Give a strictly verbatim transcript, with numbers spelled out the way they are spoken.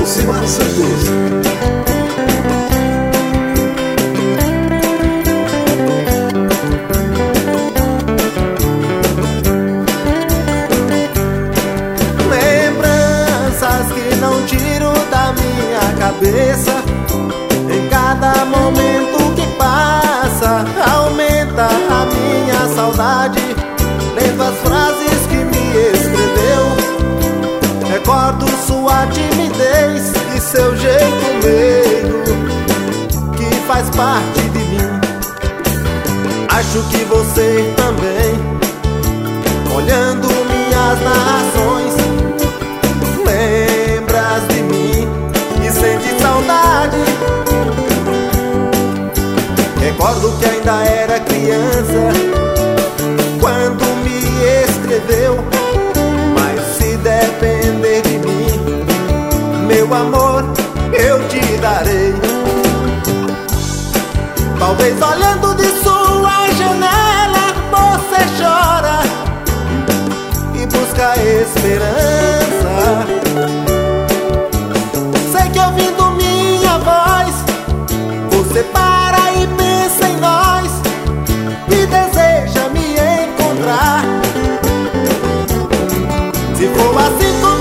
Alcimar Santos. Lembranças que não tiro da minha cabeça. Em cada momento que passa, aumenta a minha saudade. Lendo as frases que me escreveu, recordo sua timidez e seu jeito meigo, que faz parte de mim. Acho que você também, olhando minhas narrações, lembras de mim e sente saudade. Recordo que ainda era criança quando me escreveu, mas se depender de mim, meu amor, eu te darei. Talvez olhando de sua janela você chora e busca esperança. Sei que ouvindo minha voz você para e pensa em nós e deseja me encontrar. Se for assim como